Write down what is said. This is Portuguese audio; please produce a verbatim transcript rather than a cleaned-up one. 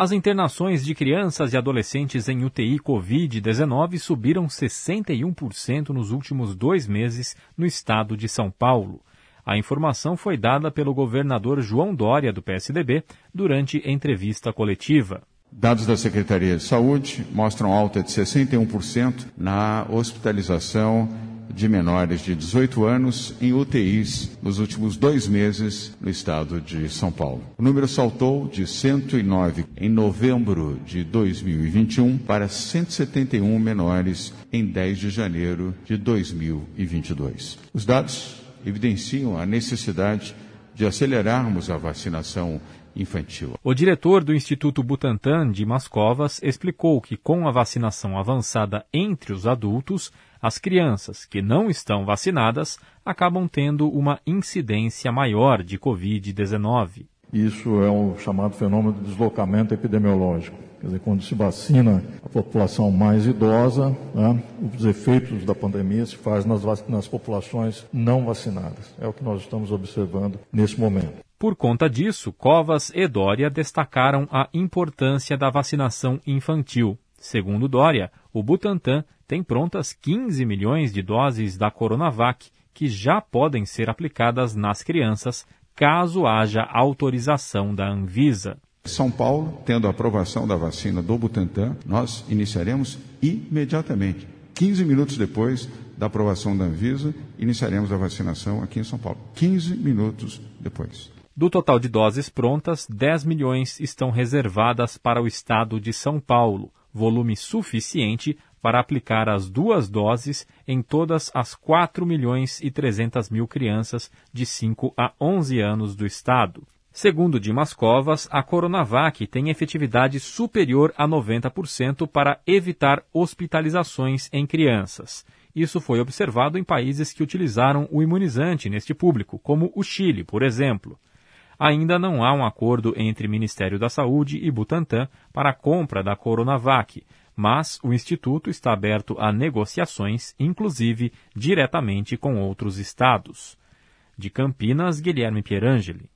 As internações de crianças e adolescentes em U T I covid dezenove subiram sessenta e um por cento nos últimos dois meses no estado de São Paulo. A informação foi dada pelo governador João Dória, do P S D B, durante entrevista coletiva. Dados da Secretaria de Saúde mostram alta de sessenta e um por cento na hospitalização de menores de dezoito anos em U T Is nos últimos dois meses no estado de São Paulo. O número saltou de cento e nove em novembro de dois mil e vinte e um para cento e setenta e um menores em dez de janeiro de dois mil e vinte e dois. Os dados evidenciam a necessidade de acelerarmos a vacinação infantil. O diretor do Instituto Butantan, Dimas Covas, explicou que com a vacinação avançada entre os adultos, as crianças que não estão vacinadas acabam tendo uma incidência maior de covid dezenove. Isso é um chamado fenômeno de deslocamento epidemiológico. Quer dizer, quando se vacina a população mais idosa, né, os efeitos da pandemia se fazem nas, nas populações não vacinadas. É o que nós estamos observando nesse momento. Por conta disso, Covas e Dória destacaram a importância da vacinação infantil. Segundo Dória, o Butantan tem prontas quinze milhões de doses da Coronavac que já podem ser aplicadas nas crianças, caso haja autorização da Anvisa. São Paulo, tendo a aprovação da vacina do Butantan, nós iniciaremos imediatamente, quinze minutos depois da aprovação da Anvisa, iniciaremos a vacinação aqui em São Paulo, quinze minutos depois. Do total de doses prontas, dez milhões estão reservadas para o estado de São Paulo, volume suficiente para aplicar as duas doses em todas as quatro milhões e trezentas mil crianças de cinco a onze anos do estado. Segundo Dimas Covas, a Coronavac tem efetividade superior a noventa por cento para evitar hospitalizações em crianças. Isso foi observado em países que utilizaram o imunizante neste público, como o Chile, por exemplo. Ainda não há um acordo entre Ministério da Saúde e Butantan para a compra da Coronavac, mas o Instituto está aberto a negociações, inclusive diretamente com outros estados. De Campinas, Guilherme Pierangeli.